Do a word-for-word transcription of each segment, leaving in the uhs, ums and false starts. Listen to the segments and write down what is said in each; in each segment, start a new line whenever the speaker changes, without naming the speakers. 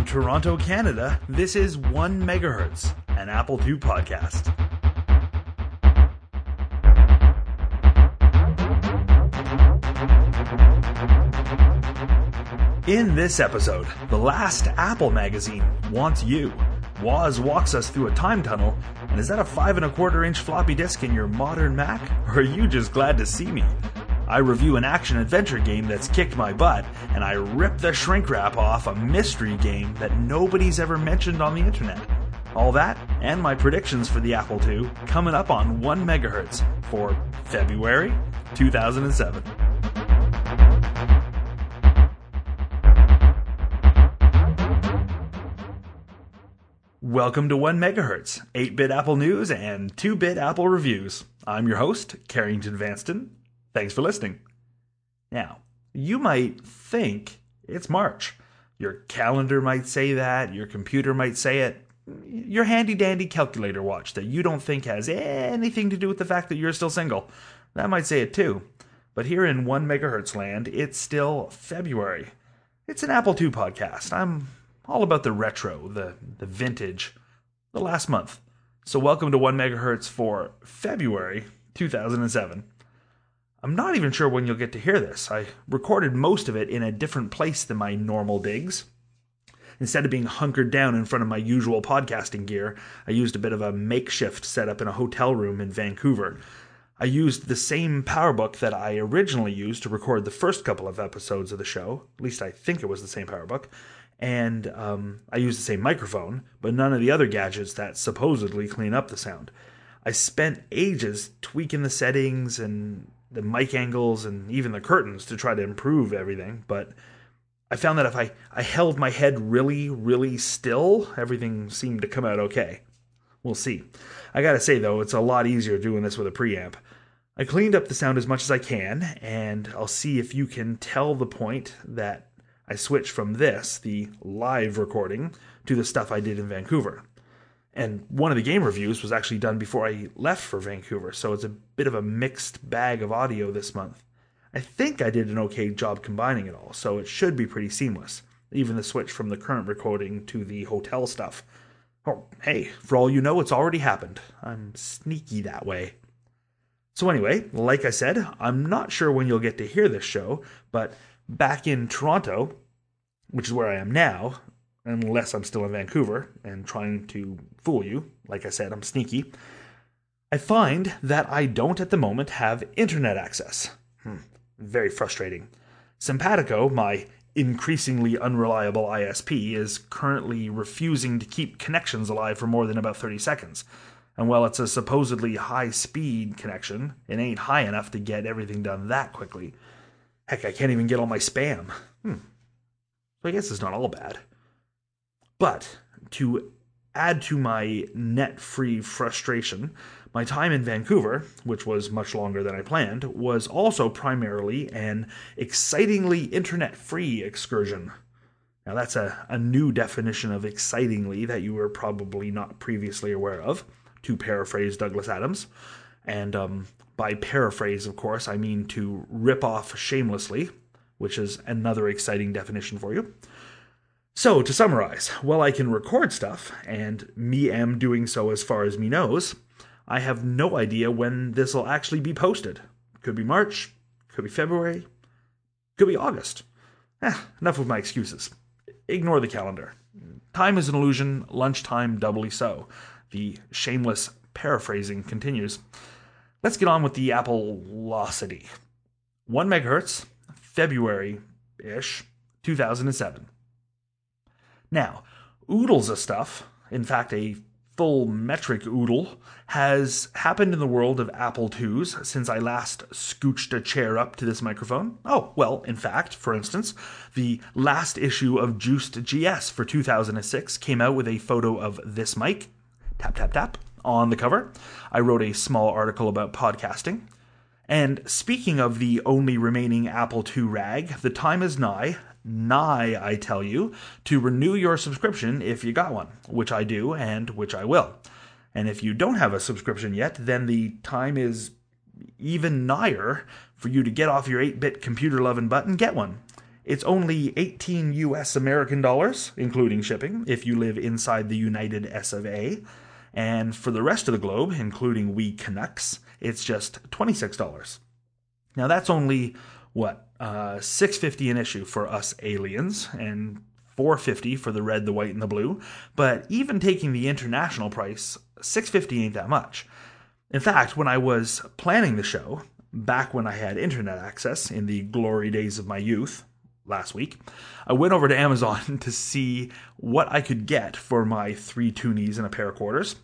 From Toronto, Canada, this is one megahertz, an Apple two podcast. In this episode, the last Apple magazine wants you. Woz walks us through a time tunnel, and is that a five and a quarter inch floppy disk in your modern Mac? Or are you just glad to see me? I review an action-adventure game that's kicked my butt, and I rip the shrink wrap off a mystery game that nobody's ever mentioned on the internet. All that, and my predictions for the Apple two, coming up on one megahertz for February two thousand seven. Welcome to one megahertz, eight-bit Apple news and two-bit Apple reviews. I'm your host, Carrington Vanston. Thanks for listening. Now, you might think it's March. Your calendar might say that, your computer might say it, your handy-dandy calculator watch that you don't think has anything to do with the fact that you're still single, that might say it too. But here in one megahertz land, it's still February. It's an Apple two podcast. I'm all about the retro, the, the vintage, the last month. So welcome to one megahertz for February two thousand seven. I'm not even sure when you'll get to hear this. I recorded most of it in a different place than my normal digs. Instead of being hunkered down in front of my usual podcasting gear, I used a bit of a makeshift setup in a hotel room in Vancouver. I used the same PowerBook that I originally used to record the first couple of episodes of the show. At least I think it was the same PowerBook. And um, I used the same microphone, but none of the other gadgets that supposedly clean up the sound. I spent ages tweaking the settings and the mic angles and even the curtains to try to improve everything, but I found that if I, I held my head really, really still, everything seemed to come out okay. We'll see. I gotta say though, it's a lot easier doing this with a preamp. I cleaned up the sound as much as I can, and I'll see if you can tell the point that I switched from this, the live recording, to the stuff I did in Vancouver. And one of the game reviews was actually done before I left for Vancouver, so it's a bit of a mixed bag of audio this month. I think I did an okay job combining it all, so it should be pretty seamless. Even the switch from the current recording to the hotel stuff. Oh, hey, for all you know, it's already happened. I'm sneaky that way. So anyway, like I said, I'm not sure when you'll get to hear this show, but back in Toronto, which is where I am now, unless I'm still in Vancouver and trying to fool you, like I said, I'm sneaky, I find that I don't at the moment have internet access. Hmm, very frustrating. Simpatico, my increasingly unreliable I S P, is currently refusing to keep connections alive for more than about thirty seconds. And while it's a supposedly high-speed connection, it ain't high enough to get everything done that quickly. Heck, I can't even get all my spam. Hmm. So I guess it's not all bad. But to add to my net-free frustration, my time in Vancouver, which was much longer than I planned, was also primarily an excitingly internet-free excursion. Now that's a, a new definition of excitingly that you were probably not previously aware of, to paraphrase Douglas Adams. And um, by paraphrase, of course, I mean to rip off shamelessly, which is another exciting definition for you. So, to summarize, while I can record stuff, and me am doing so as far as me knows, I have no idea when this will actually be posted. Could be March, could be February, could be August. Eh, enough of my excuses. Ignore the calendar. Time is an illusion, lunchtime doubly so. The shameless paraphrasing continues. Let's get on with the Appleosity. one megahertz, February-ish, two thousand seven. Now, oodles of stuff, in fact a full metric oodle, has happened in the world of Apple twos since I last scooched a chair up to this microphone. Oh, well, in fact, for instance, the last issue of Juiced G S for two thousand six came out with a photo of this mic, tap, tap, tap, on the cover. I wrote a small article about podcasting. And speaking of the only remaining Apple two rag, the time is nigh, nigh, I tell you, to renew your subscription if you got one, which I do and which I will. And if you don't have a subscription yet, then the time is even nigher for you to get off your eight-bit computer-loving butt and get one. It's only eighteen U S American dollars, including shipping, if you live inside the United S of A. And for the rest of the globe, including we Canucks, it's just twenty-six dollars. Now that's only, what, uh, six dollars and fifty cents an issue for us aliens, and four dollars and fifty cents for the red, the white, and the blue. But even taking the international price, six dollars and fifty cents ain't that much. In fact, when I was planning the show, back when I had internet access in the glory days of my youth, last week, I went over to Amazon to see what I could get for my three toonies and a pair of quarters.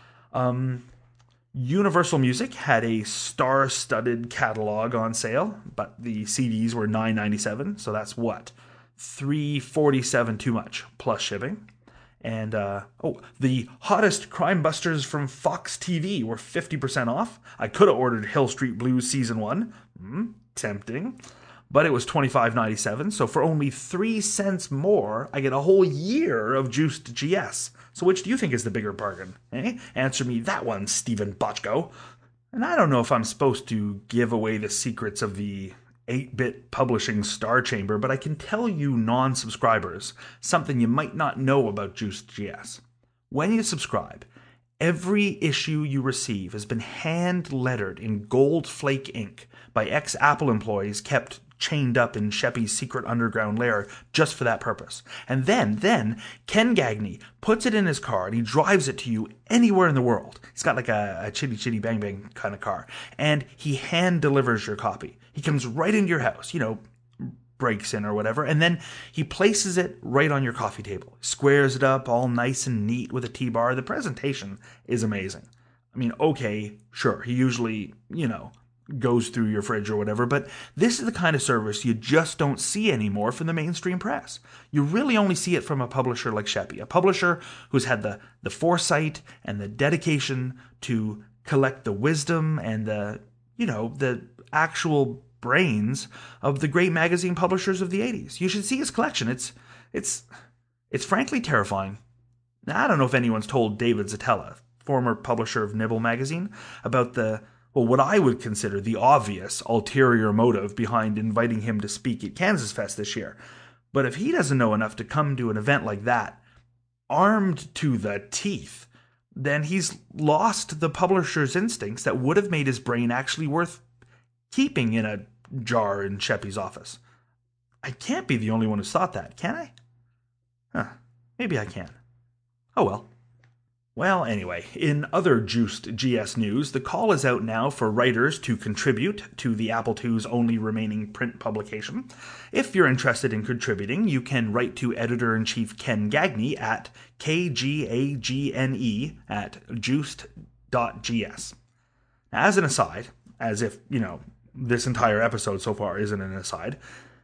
Um, Universal Music had a star-studded catalog on sale, but the C Ds were nine ninety-seven, so that's what? three forty-seven too much, plus shipping. And, uh, oh, the hottest crime busters from Fox T V were fifty percent off. I could have ordered Hill Street Blues Season one. Mm, tempting. But it was twenty-five ninety-seven, so for only three cents more, I get a whole year of Juiced G S. So which do you think is the bigger bargain? Eh? Answer me that one, Stephen Bochco. And I don't know if I'm supposed to give away the secrets of the eight-bit publishing star chamber, but I can tell you non-subscribers something you might not know about Juiced G S. When you subscribe, every issue you receive has been hand-lettered in gold flake ink by ex-Apple employees kept chained up in Sheppy's secret underground lair just for that purpose. And then, then, Ken Gagne puts it in his car and he drives it to you anywhere in the world. He's got like a, a chitty chitty bang bang kind of car. And he hand delivers your copy. He comes right into your house, you know, breaks in or whatever, and then he places it right on your coffee table. Squares it up all nice and neat with a T-bar. The presentation is amazing. I mean, okay, sure, he usually, you know, goes through your fridge or whatever, but this is the kind of service you just don't see anymore from the mainstream press. You really only see it from a publisher like Sheppy, a publisher who's had the, the foresight and the dedication to collect the wisdom and the, you know, the actual brains of the great magazine publishers of the eighties. You should see his collection. It's, it's, it's frankly terrifying. Now, I don't know if anyone's told David Zatella, former publisher of Nibble magazine, about the Well, what I would consider the obvious ulterior motive behind inviting him to speak at Kansas Fest this year. But if he doesn't know enough to come to an event like that, armed to the teeth, then he's lost the publisher's instincts that would have made his brain actually worth keeping in a jar in Sheppy's office. I can't be the only one who's thought that, can I? Huh, maybe I can. Oh well. Well, anyway, in other Juiced G S news, the call is out now for writers to contribute to the Apple two's only remaining print publication. If you're interested in contributing, you can write to Editor-in-Chief Ken Gagne at K G A G N E at juiced dot G S. Now, as an aside, as if, you know, this entire episode so far isn't an aside,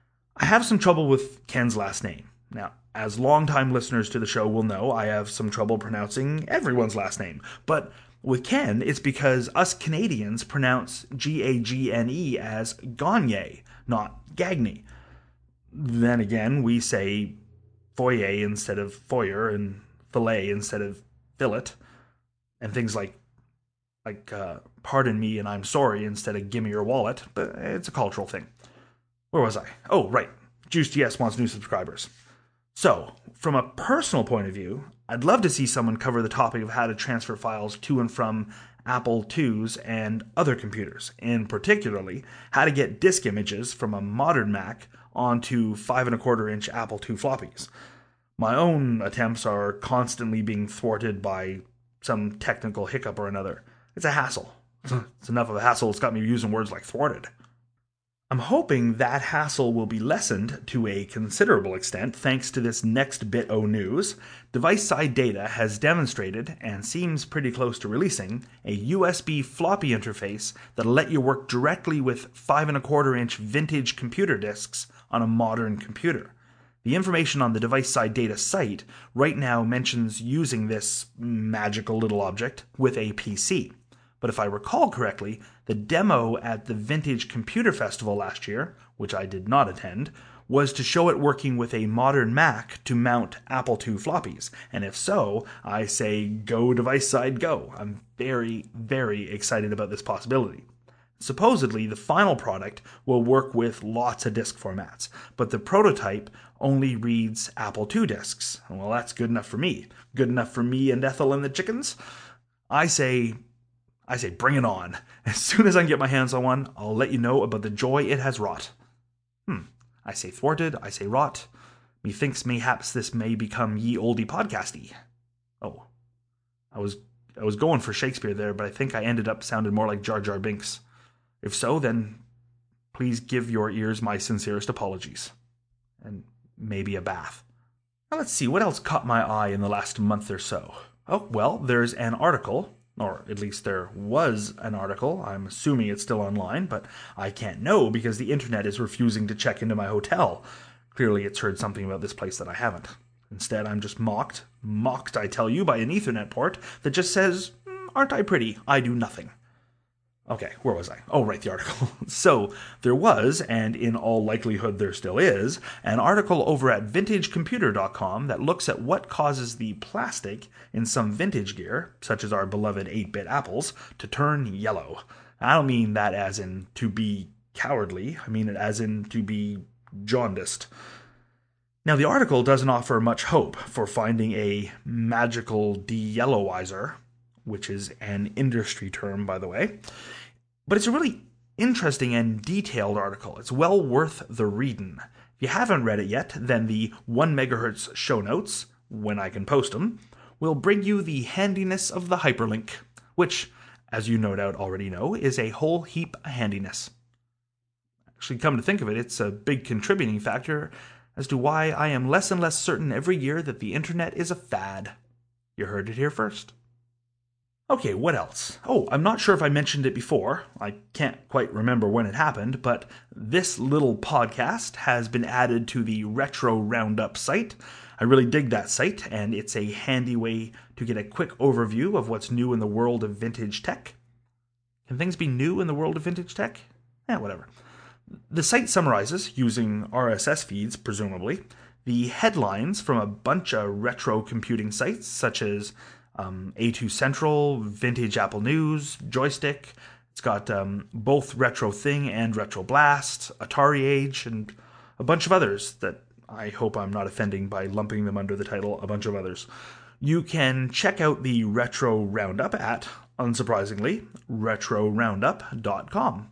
I have some trouble with Ken's last name. Now, as longtime listeners to the show will know, I have some trouble pronouncing everyone's last name. But with Ken, it's because us Canadians pronounce G A G N E as Gagne, not Gagne. Then again, we say foyer instead of foyer, and fillet instead of fillet, and things like, like uh, pardon me and I'm sorry instead of gimme your wallet, but it's a cultural thing. Where was I? Oh, right. Juiced G S wants new subscribers. So, from a personal point of view, I'd love to see someone cover the topic of how to transfer files to and from Apple twos and other computers, and particularly how to get disk images from a modern Mac onto five and a quarter inch Apple two floppies. My own attempts are constantly being thwarted by some technical hiccup or another. It's a hassle. It's enough of a hassle, it's got me using words like thwarted. I'm hoping that hassle will be lessened to a considerable extent thanks to this next bit o' news. Device-side Data has demonstrated, and seems pretty close to releasing, a U S B floppy interface that'll let you work directly with five and a quarter inch vintage computer disks on a modern computer. The information on the Device-side Data site right now mentions using this magical little object with a P C. But if I recall correctly, the demo at the Vintage Computer Festival last year, which I did not attend, was to show it working with a modern Mac to mount Apple two floppies. And if so, I say go device side go. I'm very, very excited about this possibility. Supposedly, the final product will work with lots of disk formats, but the prototype only reads Apple two disks. Well, that's good enough for me. Good enough for me and Ethel and the chickens? I say, I say bring it on. As soon as I can get my hands on one, I'll let you know about the joy it has wrought. Hmm, I say thwarted, I say wrought. Methinks mayhaps this may become ye olde podcasty. Oh, I was I was going for Shakespeare there, but I think I ended up sounding more like Jar Jar Binks. If so, then please give your ears my sincerest apologies. And maybe a bath. Now let's see, what else caught my eye in the last month or so? Oh, well, there's an article, or at least there was an article. I'm assuming it's still online, but I can't know because the internet is refusing to check into my hotel. Clearly it's heard something about this place that I haven't. Instead, I'm just mocked, mocked, I tell you, by an Ethernet port that just says, mm, aren't I pretty? I do nothing. Okay, where was I? Oh, right, the article. So, there was, and in all likelihood there still is, an article over at vintage computer dot com that looks at what causes the plastic in some vintage gear, such as our beloved eight-bit Apples, to turn yellow. I don't mean that as in to be cowardly, I mean it as in to be jaundiced. Now, the article doesn't offer much hope for finding a magical de-yellowizer, which is an industry term, by the way. But it's a really interesting and detailed article. It's well worth the reading. If you haven't read it yet, then the one megahertz show notes, when I can post them, will bring you the handiness of the hyperlink, which, as you no doubt already know, is a whole heap of handiness. Actually, come to think of it, it's a big contributing factor as to why I am less and less certain every year that the internet is a fad. You heard it here first. Okay, what else? Oh, I'm not sure if I mentioned it before. I can't quite remember when it happened, but this little podcast has been added to the Retro Roundup site. I really dig that site, and it's a handy way to get a quick overview of what's new in the world of vintage tech. Can things be new in the world of vintage tech? Eh, whatever. The site summarizes, using R S S feeds presumably, the headlines from a bunch of retro computing sites such as Um, A two Central, Vintage Apple News, Joystick. It's got um, both Retro Thing and Retro Blast, Atari Age, and a bunch of others that I hope I'm not offending by lumping them under the title, a bunch of others. You can check out the Retro Roundup at, unsurprisingly, retro roundup dot com.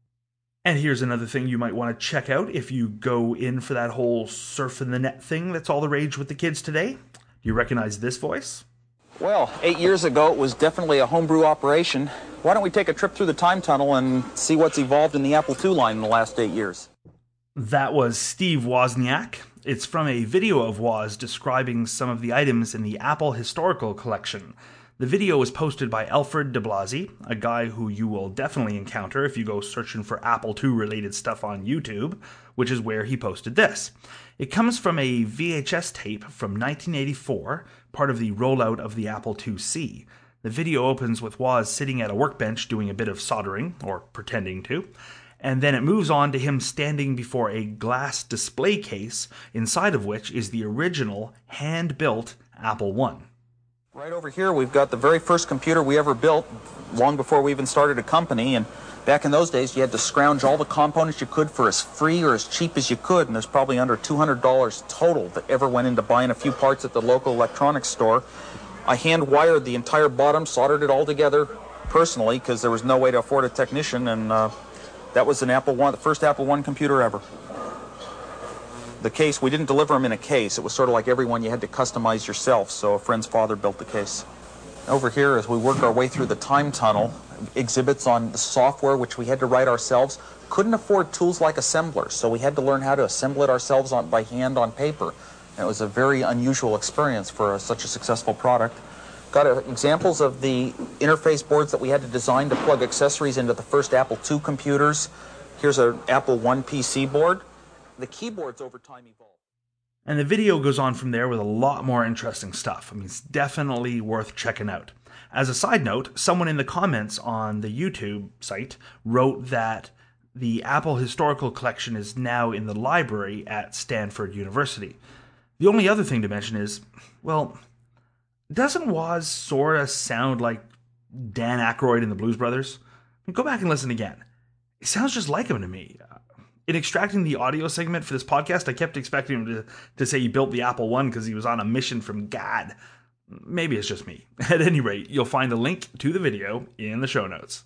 And here's another thing you might want to check out if you go in for that whole surfing the net thing that's all the rage with the kids today. Do you recognize this voice?
Well, eight years ago, it was definitely a homebrew operation. Why don't we take a trip through the time tunnel and see what's evolved in the Apple two line in the last eight years?
That was Steve Wozniak. It's from a video of Woz describing some of the items in the Apple Historical Collection. The video was posted by Alfred de Blasi, a guy who you will definitely encounter if you go searching for Apple two related stuff on YouTube, which is where he posted this. It comes from a V H S tape from nineteen eighty-four, part of the rollout of the Apple two C. The video opens with Woz sitting at a workbench doing a bit of soldering, or pretending to, and then it moves on to him standing before a glass display case, inside of which is the original hand-built Apple one.
Right over here, we've got the very first computer we ever built, long before we even started a company, and back in those days, you had to scrounge all the components you could for as free or as cheap as you could, and there's probably under two hundred dollars total that ever went into buying a few parts at the local electronics store. I hand-wired the entire bottom, soldered it all together personally, because there was no way to afford a technician, and uh, that was an Apple one, the first Apple one computer ever. The case, we didn't deliver them in a case. It was sort of like every one you had to customize yourself, so a friend's father built the case. Over here, as we work our way through the time tunnel, exhibits on the software which we had to write ourselves. Couldn't afford tools like assemblers, so we had to learn how to assemble it ourselves on, by hand on paper. And it was a very unusual experience for a, such a successful product. Got a, examples of the interface boards that we had to design to plug accessories into the first Apple two computers. Here's an Apple one P C board. The keyboards over time evolved.
And the video goes on from there with a lot more interesting stuff. I mean, it's definitely worth checking out. As a side note, someone in the comments on the YouTube site wrote that the Apple Historical Collection is now in the library at Stanford University. The only other thing to mention is, well, doesn't Woz sort of sound like Dan Aykroyd in the Blues Brothers? I mean, go back and listen again. It sounds just like him to me. In extracting the audio segment for this podcast, I kept expecting him to, to say he built the Apple One because he was on a mission from God. Maybe it's just me. At any rate, you'll find a link to the video in the show notes.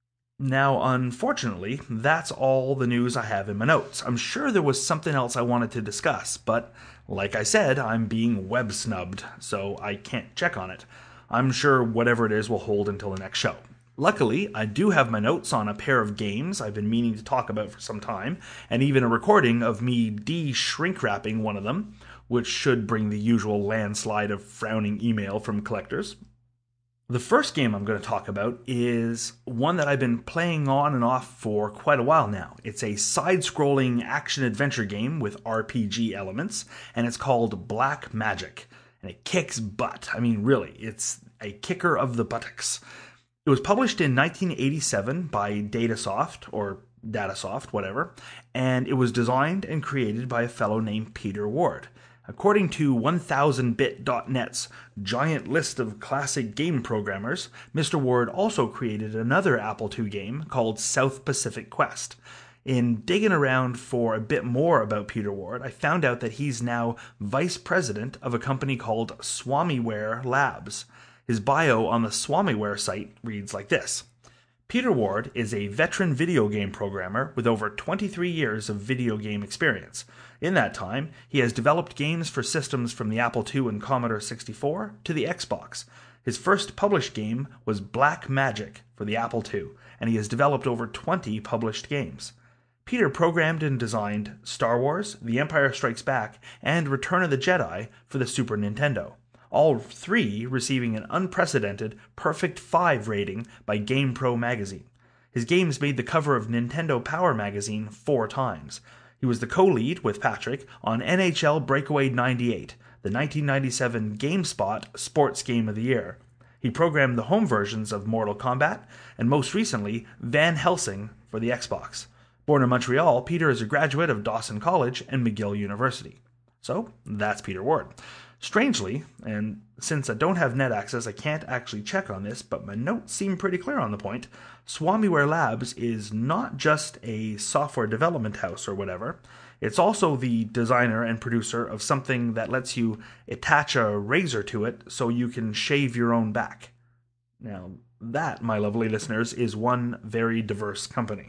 Now, unfortunately, that's all the news I have in my notes. I'm sure there was something else I wanted to discuss, but like I said, I'm being web snubbed, so I can't check on it. I'm sure whatever it is will hold until the next show. Luckily, I do have my notes on a pair of games I've been meaning to talk about for some time, and even a recording of me de-shrink wrapping one of them, which should bring the usual landslide of frowning email from collectors. The first game I'm going to talk about is one that I've been playing on and off for quite a while now. It's a side-scrolling action-adventure game with R P G elements, and it's called Black Magic. And it kicks butt. I mean, really, it's a kicker of the buttocks. It was published in nineteen eighty-seven by Datasoft, or Datasoft, whatever, and it was designed and created by a fellow named Peter Ward. According to one thousand bit dot net's giant list of classic game programmers, Mister Ward also created another Apple two game called South Pacific Quest. In digging around for a bit more about Peter Ward, I found out that he's now vice president of a company called Swamiware Labs. His bio on the Swamiware site reads like this. Peter Ward is a veteran video game programmer with over twenty-three years of video game experience. In that time, he has developed games for systems from the Apple two and Commodore sixty-four to the Xbox. His first published game was Black Magic for the Apple two, and he has developed over twenty published games. Peter programmed and designed Star Wars, The Empire Strikes Back, and Return of the Jedi for the Super Nintendo. All three receiving an unprecedented Perfect five rating by GamePro magazine. His games made the cover of Nintendo Power magazine four times. He was the co-lead with Patrick on N H L Breakaway ninety-eight, the nineteen ninety-seven GameSpot Sports Game of the Year. He programmed the home versions of Mortal Kombat, and most recently, Van Helsing for the Xbox. Born in Montreal, Peter is a graduate of Dawson College and McGill University. So, that's Peter Ward. Strangely, and since I don't have net access, I can't actually check on this, but my notes seem pretty clear on the point. Swamiware Labs is not just a software development house or whatever. It's also the designer and producer of something that lets you attach a razor to it so you can shave your own back. Now, that, my lovely listeners, is one very diverse company.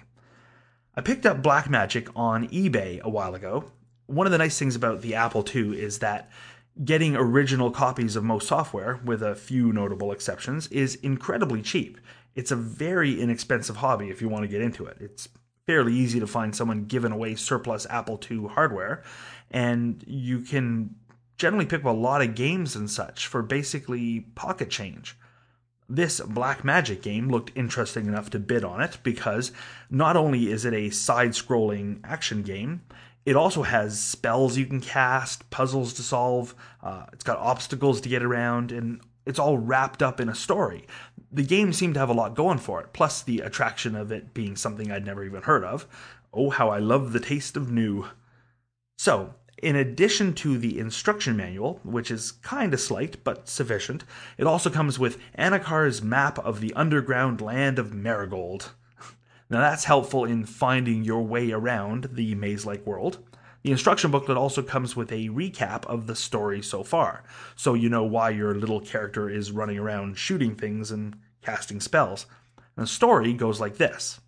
I picked up Black Magic on eBay a while ago. One of the nice things about the Apple two is that getting original copies of most software, with a few notable exceptions, is incredibly cheap. It's a very inexpensive hobby if you want to get into it. It's fairly easy to find someone giving away surplus Apple two hardware, and you can generally pick up a lot of games and such for basically pocket change. This Black Magic game looked interesting enough to bid on it because not only is it a side-scrolling action game, it also has spells you can cast, puzzles to solve, uh, it's got obstacles to get around, and it's all wrapped up in a story. The game seemed to have a lot going for it, plus the attraction of it being something I'd never even heard of. Oh, how I love the taste of new. So, in addition to the instruction manual, which is kinda slight but sufficient, it also comes with Anakar's map of the underground land of Marigold. Now that's helpful in finding your way around the maze-like world. The instruction booklet also comes with a recap of the story so far, so you know why your little character is running around shooting things and casting spells. And the story goes like this.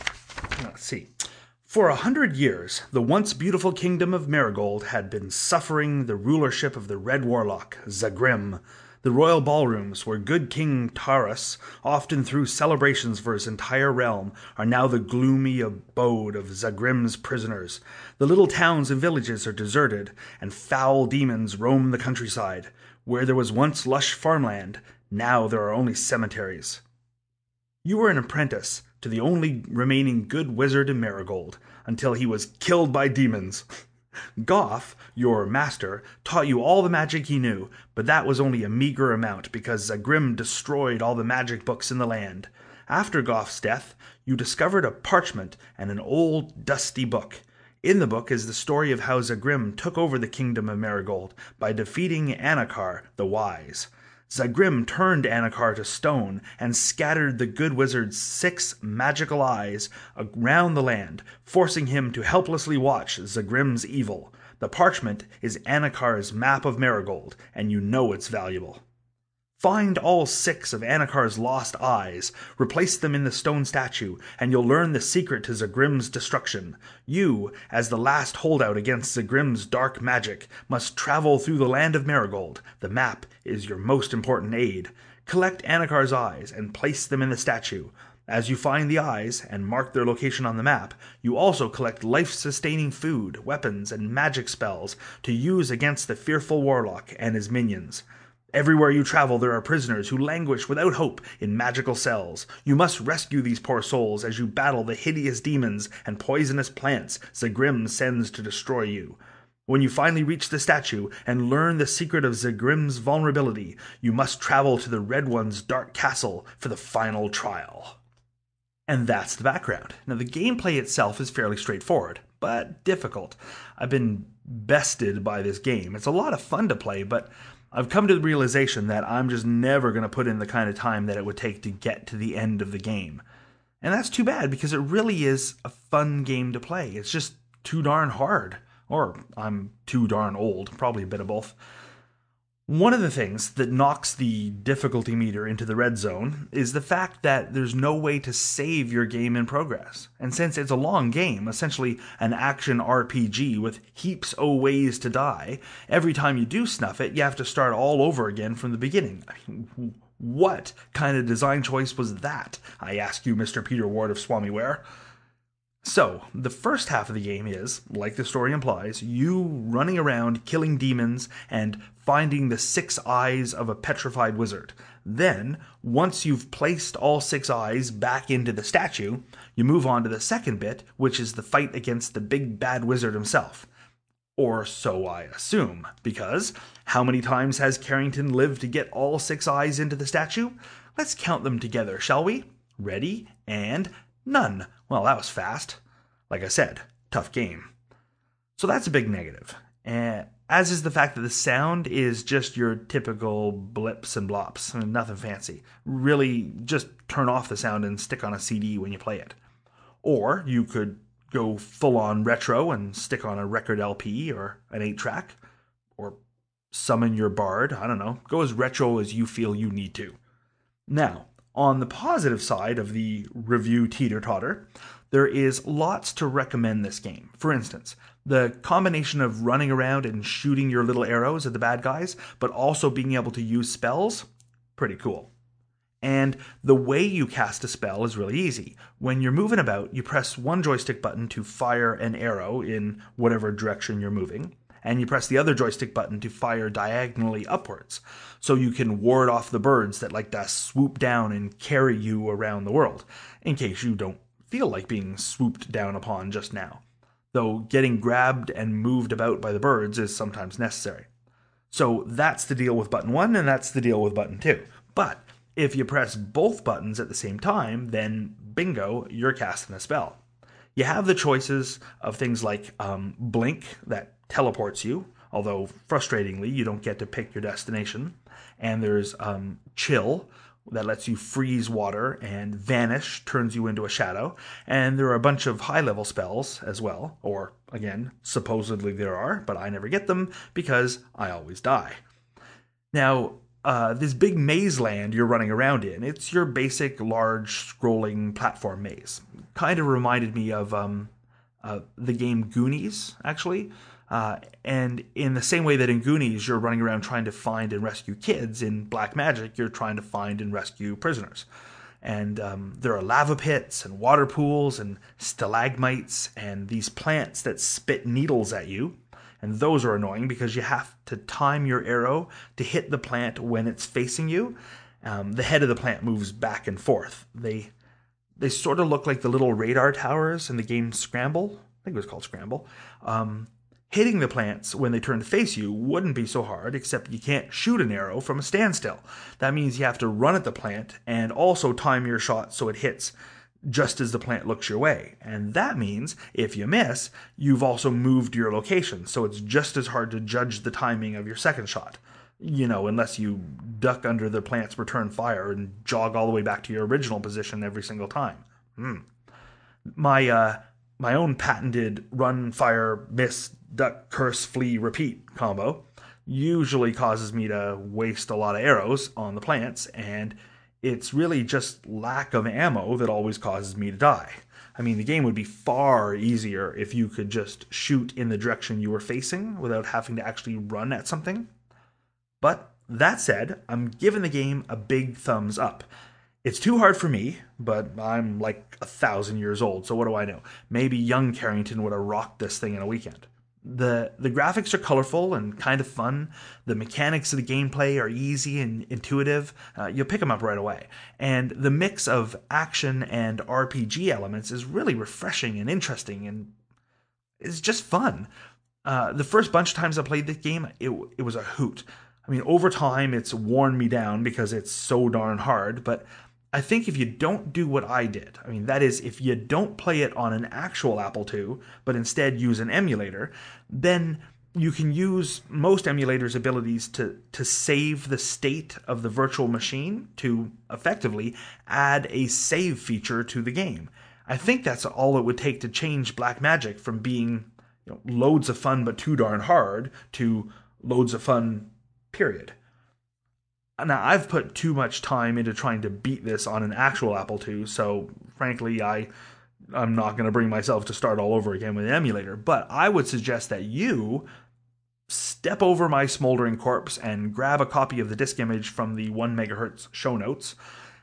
Let's see. For a hundred years, the once beautiful kingdom of Marigold had been suffering the rulership of the Red Warlock, Zagrim. The royal ballrooms, where good King Taurus often threw celebrations for his entire realm, are now the gloomy abode of Zagrim's prisoners. The little towns and villages are deserted, and foul demons roam the countryside. Where there was once lush farmland, now there are only cemeteries. You were an apprentice to the only remaining good wizard in Marigold, until he was killed by demons. Goff, your master, taught you all the magic he knew, but that was only a meager amount because Zagrim destroyed all the magic books in the land. After Goff's death, you discovered a parchment and an old, dusty book. In the book is the story of how Zagrim took over the kingdom of Marigold by defeating Anakar the Wise. Zagrim turned Anakar to stone and scattered the good wizard's six magical eyes around the land, forcing him to helplessly watch Zagrim's evil. The parchment is Anakar's map of Marigold, and you know it's valuable. Find all six of Anakar's lost eyes, replace them in the stone statue, and you'll learn the secret to Zagrim's destruction. You, as the last holdout against Zagrim's dark magic, must travel through the land of Marigold. The map is your most important aid. Collect Anakar's eyes and place them in the statue. As you find the eyes and mark their location on the map, you also collect life-sustaining food, weapons, and magic spells to use against the fearful warlock and his minions. Everywhere you travel there are prisoners who languish without hope in magical cells. You must rescue these poor souls as you battle the hideous demons and poisonous plants Zagrim sends to destroy you. When you finally reach the statue and learn the secret of Zagrim's vulnerability, you must travel to the Red One's dark castle for the final trial. And that's the background. Now, the gameplay itself is fairly straightforward, but difficult. I've been bested by this game. It's a lot of fun to play, but I've come to the realization that I'm just never going to put in the kind of time that it would take to get to the end of the game. And that's too bad, because it really is a fun game to play. It's just too darn hard. Or I'm too darn old, probably a bit of both. One of the things that knocks the difficulty meter into the red zone is the fact that there's no way to save your game in progress. And since it's a long game, essentially an action R P G with heaps o' ways to die, every time you do snuff it, you have to start all over again from the beginning. I mean, what kind of design choice was that? I ask you, Mister Peter Ward of Swamiware. So, the first half of the game is, like the story implies, you running around killing demons and finding the six eyes of a petrified wizard. Then, once you've placed all six eyes back into the statue, you move on to the second bit, which is the fight against the big bad wizard himself. Or so I assume, because how many times has Carrington lived to get all six eyes into the statue? Let's count them together, shall we? Ready, and none. Well, that was fast. Like I said, tough game. So that's a big negative. Uh, as is the fact that the sound is just your typical blips and blops. I mean, nothing fancy. Really, just turn off the sound and stick on a C D when you play it. Or you could go full-on retro and stick on a record L P or an eight track. Or summon your bard. I don't know. Go as retro as you feel you need to. Now, on the positive side of the review teeter-totter, there is lots to recommend this game. For instance, the combination of running around and shooting your little arrows at the bad guys, but also being able to use spells, pretty cool. And the way you cast a spell is really easy. When you're moving about, you press one joystick button to fire an arrow in whatever direction you're moving, and you press the other joystick button to fire diagonally upwards, so you can ward off the birds that like to swoop down and carry you around the world, in case you don't feel like being swooped down upon just now, though getting grabbed and moved about by the birds is sometimes necessary. So that's the deal with button one, and that's the deal with button two. But if you press both buttons at the same time, then bingo, you're casting a spell. You have the choices of things like um, Blink, that teleports you, although frustratingly you don't get to pick your destination, and there's um, Chill, that lets you freeze water, and Vanish turns you into a shadow, and there are a bunch of high-level spells as well, or, again, supposedly there are, but I never get them because I always die. Now, uh, this big maze land you're running around in, it's your basic large scrolling platform maze. Kind of reminded me of um, uh, the game Goonies, actually. Uh, and in the same way that in Goonies you're running around trying to find and rescue kids, in Black Magic you're trying to find and rescue prisoners. And um, there are lava pits and water pools and stalagmites and these plants that spit needles at you. And those are annoying because you have to time your arrow to hit the plant when it's facing you. Um, the head of the plant moves back and forth. They they sort of look like the little radar towers in the game Scramble. I think it was called Scramble. Um... Hitting the plants when they turn to face you wouldn't be so hard, except you can't shoot an arrow from a standstill. That means you have to run at the plant and also time your shot so it hits just as the plant looks your way. And that means, if you miss, you've also moved your location, so it's just as hard to judge the timing of your second shot. You know, unless you duck under the plant's return fire and jog all the way back to your original position every single time. Hmm. My uh, my own patented run, fire, miss, duck, curse, flee, repeat combo usually causes me to waste a lot of arrows on the plants, and it's really just lack of ammo that always causes me to die. I mean, the game would be far easier if you could just shoot in the direction you were facing without having to actually run at something. But that said, I'm giving the game a big thumbs up. It's too hard for me, but I'm like a thousand years old, so what do I know? Maybe young Carrington would have rocked this thing in a weekend. The the graphics are colorful and kind of fun. The mechanics of the gameplay are easy and intuitive. Uh, you'll pick them up right away. And the mix of action and R P G elements is really refreshing and interesting, and it's just fun. Uh, the first bunch of times I played this game, it, it was a hoot. I mean, over time, it's worn me down because it's so darn hard, but I think if you don't do what I did, I mean, that is, if you don't play it on an actual Apple two, but instead use an emulator, then you can use most emulators' abilities to, to save the state of the virtual machine to effectively add a save feature to the game. I think that's all it would take to change Blackmagic from being, you know, loads of fun but too darn hard to loads of fun, period. Now, I've put too much time into trying to beat this on an actual Apple two, so frankly, I, I'm not going to bring myself to start all over again with an emulator. But I would suggest that you step over my smoldering corpse and grab a copy of the disk image from the one megahertz show notes.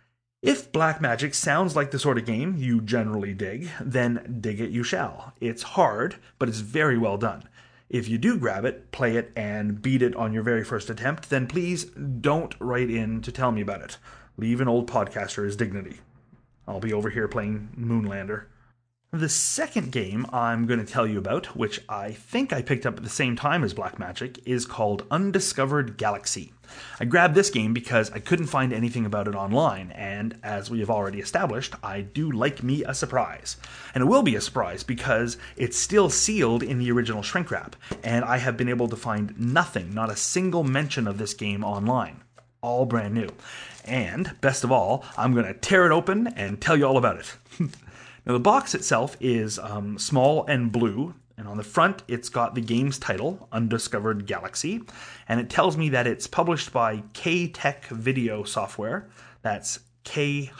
If Blackmagic sounds like the sort of game you generally dig, then dig it you shall. It's hard, but it's very well done. If you do grab it, play it, and beat it on your very first attempt, then please don't write in to tell me about it. Leave an old podcaster his dignity. I'll be over here playing Moonlander. The second game I'm going to tell you about, which I think I picked up at the same time as Blackmagic, is called Undiscovered Galaxy. I grabbed this game because I couldn't find anything about it online, and as we have already established, I do like me a surprise. And it will be a surprise because it's still sealed in the original shrink wrap, and I have been able to find nothing, not a single mention of this game online. All brand new. And, best of all, I'm going to tear it open and tell you all about it. Now, the box itself is um, small and blue, and on the front it's got the game's title, Undiscovered Galaxy, and it tells me that it's published by K-Tech Video Software. That's K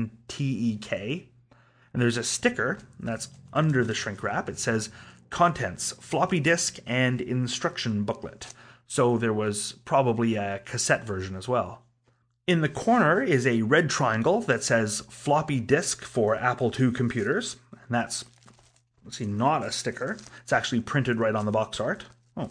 T E K. And there's a sticker that's under the shrink wrap. It says, Contents, floppy disk and instruction booklet. So there was probably a cassette version as well. In the corner is a red triangle that says floppy disk for Apple two computers. And that's, let's see, not a sticker. It's actually printed right on the box art. Oh,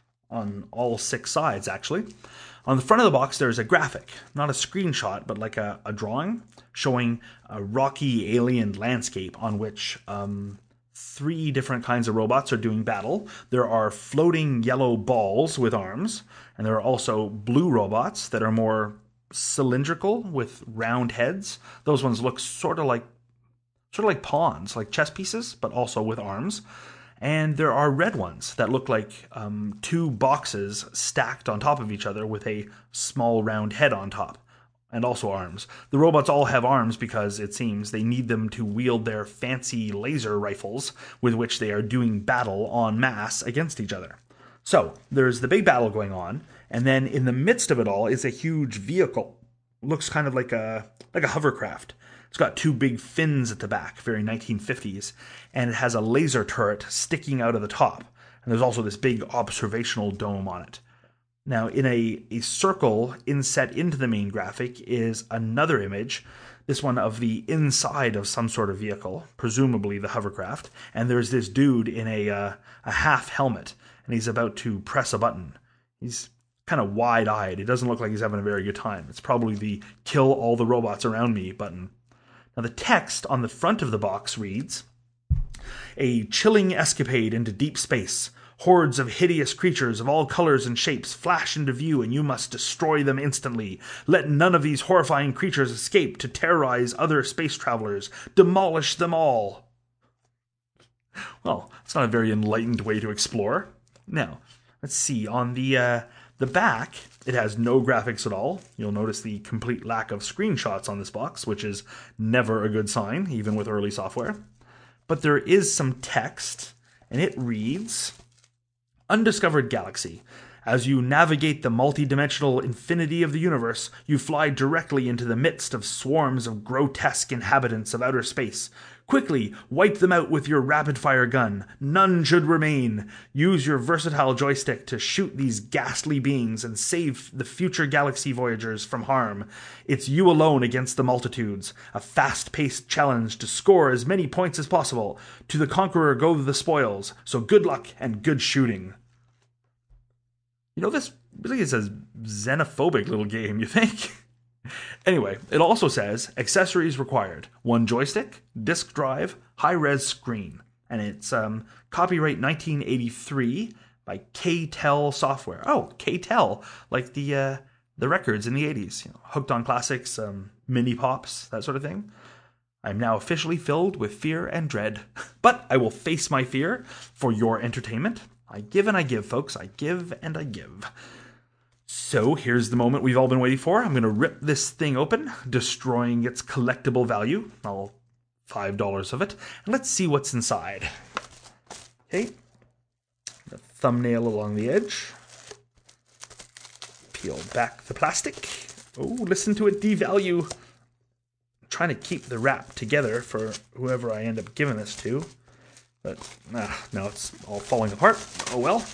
on all six sides, actually. On the front of the box, there's a graphic. Not a screenshot, but like a, a drawing showing a rocky alien landscape on which um, three different kinds of robots are doing battle. There are floating yellow balls with arms, and there are also blue robots that are more cylindrical with round heads. Those ones look sort of like sort of like pawns, like chess pieces, but also with arms. And there are red ones that look like um, two boxes stacked on top of each other with a small round head on top, and also arms. The robots all have arms because, it seems, they need them to wield their fancy laser rifles with which they are doing battle en masse against each other. So, there's the big battle going on, and then in the midst of it all is a huge vehicle. Looks kind of like a like a hovercraft. It's got two big fins at the back, very nineteen fifties, and it has a laser turret sticking out of the top. And there's also this big observational dome on it. Now, in a, a circle inset into the main graphic is another image, this one of the inside of some sort of vehicle, presumably the hovercraft, and there's this dude in a, uh, a half helmet, and he's about to press a button. He's kind of wide-eyed. It doesn't look like he's having a very good time. It's probably the kill all the robots around me button. Now, the text on the front of the box reads, A chilling escapade into deep space. Hordes of hideous creatures of all colors and shapes flash into view, and you must destroy them instantly. Let none of these horrifying creatures escape to terrorize other space travelers. Demolish them all. Well, it's not a very enlightened way to explore. Now, let's see. On the uh, The back, it has no graphics at all. You'll notice the complete lack of screenshots on this box, which is never a good sign, even with early software. But there is some text, and it reads, Undiscovered Galaxy. As you navigate the multidimensional infinity of the universe, you fly directly into the midst of swarms of grotesque inhabitants of outer space. Quickly, wipe them out with your rapid-fire gun. None should remain. Use your versatile joystick to shoot these ghastly beings and save the future galaxy voyagers from harm. It's you alone against the multitudes. A fast-paced challenge to score as many points as possible. To the conqueror go the spoils. So good luck and good shooting. You know, this really is a xenophobic little game, you think? Anyway, it also says, accessories required. One joystick, disk drive, high-res screen. And it's um, copyright nineteen eighty-three by K-Tel Software. Oh, K-Tel, like the uh, the records in the eighties. You know, Hooked on Classics, um, Mini Pops, that sort of thing. I'm now officially filled with fear and dread. But I will face my fear for your entertainment. I give and I give, folks. I give and I give. So here's the moment we've all been waiting for. I'm going to rip this thing open, destroying its collectible value, all five dollars of it. And let's see what's inside. Okay. The thumbnail along the edge. Peel back the plastic. Oh, listen to it devalue. I'm trying to keep the wrap together for whoever I end up giving this to. But ah, now it's all falling apart. Oh well.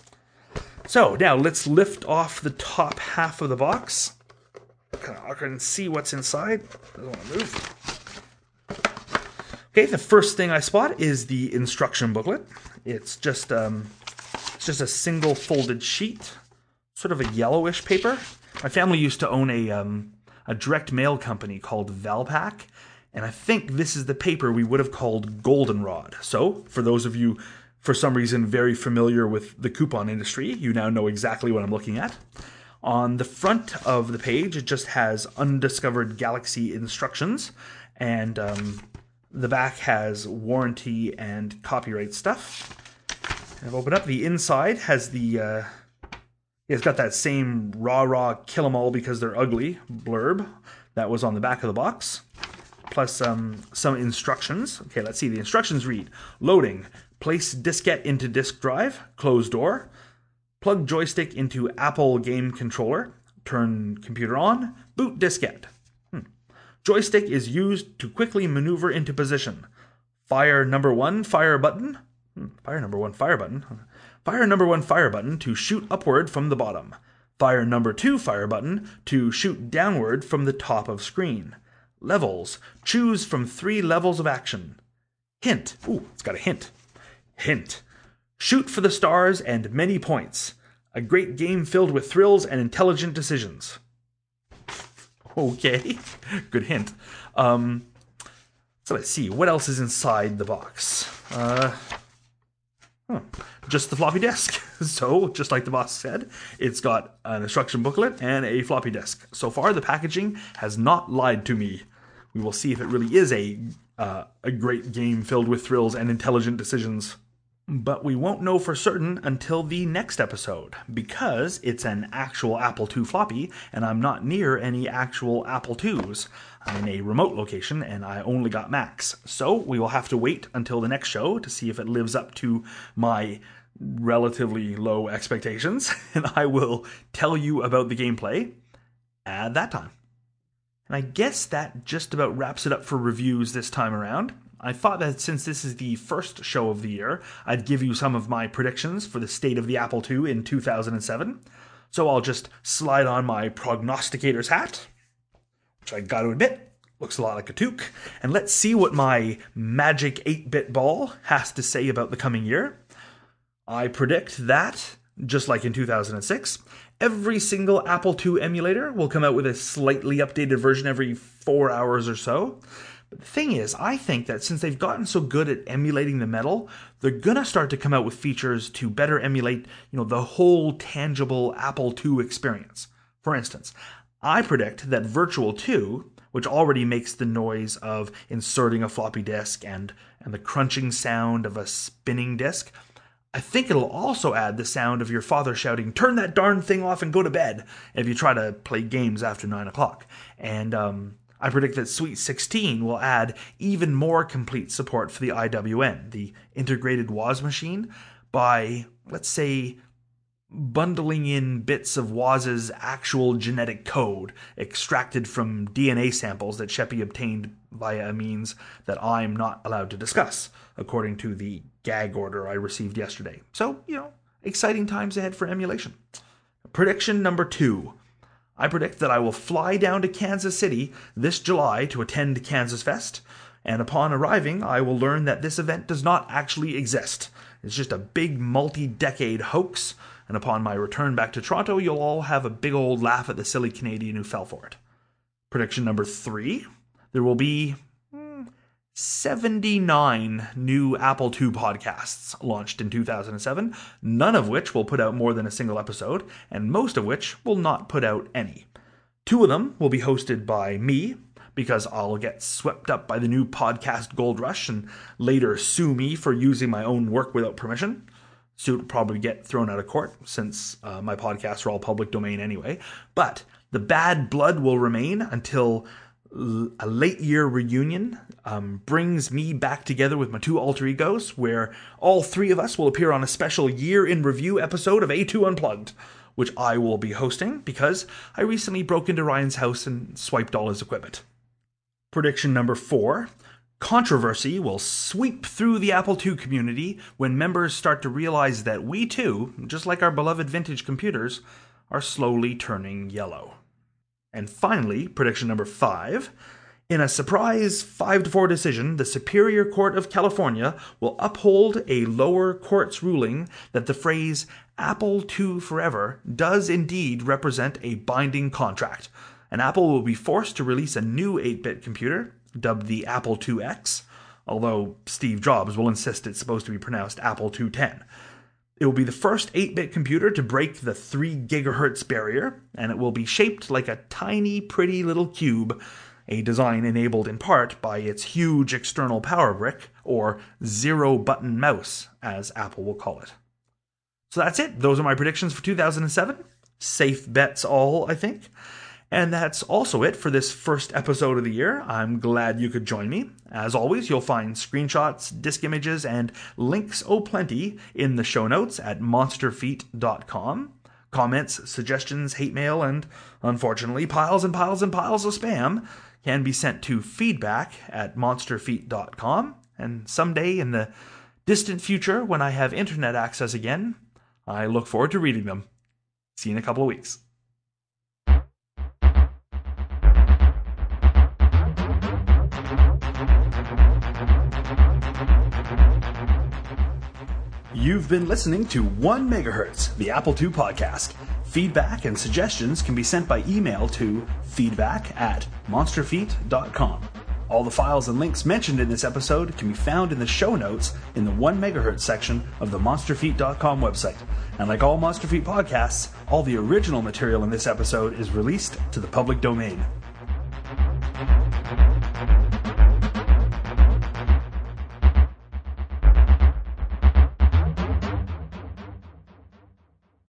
So now let's lift off the top half of the box. Kind of awkward and see what's inside. Doesn't want to move. Okay, the first thing I spot is the instruction booklet. It's just um, it's just a single folded sheet, sort of a yellowish paper. My family used to own a um, a direct mail company called Valpak. And I think this is the paper we would have called goldenrod. So, for those of you, for some reason, very familiar with the coupon industry, you now know exactly what I'm looking at. On the front of the page, it just has Undiscovered Galaxy instructions. And um, the back has warranty and copyright stuff. And I've opened up. The inside has the... Uh, it's got that same rah-rah kill 'em all because they're ugly blurb that was on the back of the box. Plus um, some instructions. Okay, let's see. The instructions read, loading, place diskette into disk drive, close door, plug joystick into Apple game controller, turn computer on, boot diskette. Hmm. Joystick is used to quickly maneuver into position. Fire number one, fire button. Hmm. Fire number one, fire button. Fire number one, fire button to shoot upward from the bottom. Fire number two, fire button to shoot downward from the top of screen. Levels. Choose from three levels of action. Hint. Ooh, it's got a hint. Hint. Shoot for the stars and many points. A great game filled with thrills and intelligent decisions. Okay. Good hint. Um, so let's see. What else is inside the box? Uh, huh. Just the floppy disk. So, just like the boss said, it's got an instruction booklet and a floppy disk. So far, the packaging has not lied to me. We will see if it really is a uh, a great game filled with thrills and intelligent decisions. But we won't know for certain until the next episode, because it's an actual Apple two floppy, and I'm not near any actual Apple twos. I'm in a remote location, and I only got Macs. So we will have to wait until the next show to see if it lives up to my relatively low expectations, and I will tell you about the gameplay at that time. And I guess that just about wraps it up for reviews this time around. I thought that since this is the first show of the year, I'd give you some of my predictions for the state of the Apple two in two thousand seven. So I'll just slide on my prognosticator's hat, which I gotta admit, looks a lot like a toque, and let's see what my magic eight-bit ball has to say about the coming year. I predict that, just like in two thousand six, every single Apple two emulator will come out with a slightly updated version every four hours or so. But the thing is, I think that since they've gotten so good at emulating the metal, they're gonna start to come out with features to better emulate, you know, the whole tangible Apple two experience. For instance, I predict that Virtual two, which already makes the noise of inserting a floppy disk and, and the crunching sound of a spinning disk, I think it'll also add the sound of your father shouting, "Turn that darn thing off and go to bed," if you try to play games after nine o'clock. And um, I predict that Sweet sixteen will add even more complete support for the I W N, the Integrated W A S machine, by, let's say, bundling in bits of W A S's actual genetic code extracted from D N A samples that Sheppy obtained via a means that I'm not allowed to discuss, according to the gag order I received yesterday. So, you know, exciting times ahead for emulation. Prediction number two. I predict that I will fly down to Kansas City this July to attend Kansas Fest, and upon arriving, I will learn that this event does not actually exist. It's just a big multi-decade hoax, and upon my return back to Toronto, you'll all have a big old laugh at the silly Canadian who fell for it. Prediction number three. There will be hmm, seventy-nine new Apple two podcasts launched in two thousand seven, none of which will put out more than a single episode, and most of which will not put out any. Two of them will be hosted by me, because I'll get swept up by the new podcast gold rush and later sue me for using my own work without permission. Suit will probably get thrown out of court, since uh, my podcasts are all public domain anyway. But the bad blood will remain until l- a late year reunion um, brings me back together with my two alter egos, where all three of us will appear on a special year in review episode of A two Unplugged, which I will be hosting because I recently broke into Ryan's house and swiped all his equipment. Prediction number four. Controversy will sweep through the Apple two community when members start to realize that we too, just like our beloved vintage computers, are slowly turning yellow. And finally, prediction number five. In a surprise five to four decision, the Superior Court of California will uphold a lower court's ruling that the phrase Apple two Forever does indeed represent a binding contract, and Apple will be forced to release a new eight-bit computer, dubbed the Apple two X, although Steve Jobs will insist it's supposed to be pronounced Apple two ten. It will be the first eight-bit computer to break the three gigahertz barrier, and it will be shaped like a tiny, pretty little cube, a design enabled in part by its huge external power brick, or zero-button mouse, as Apple will call it. So that's it. Those are my predictions for two thousand seven. Safe bets all, I think. And that's also it for this first episode of the year. I'm glad you could join me. As always, you'll find screenshots, disk images, and links oh plenty in the show notes at monster feet dot com. Comments, suggestions, hate mail, and, unfortunately, piles and piles and piles of spam can be sent to feedback at monster feet dot com. And someday in the distant future, when I have internet access again, I look forward to reading them. See you in a couple of weeks. You've been listening to one megahertz, the Apple two podcast. Feedback and suggestions can be sent by email to feedback at monster feet dot com. All the files and links mentioned in this episode can be found in the show notes in the one megahertz section of the monster feet dot com website. And like all Monster Feet podcasts, all the original material in this episode is released to the public domain.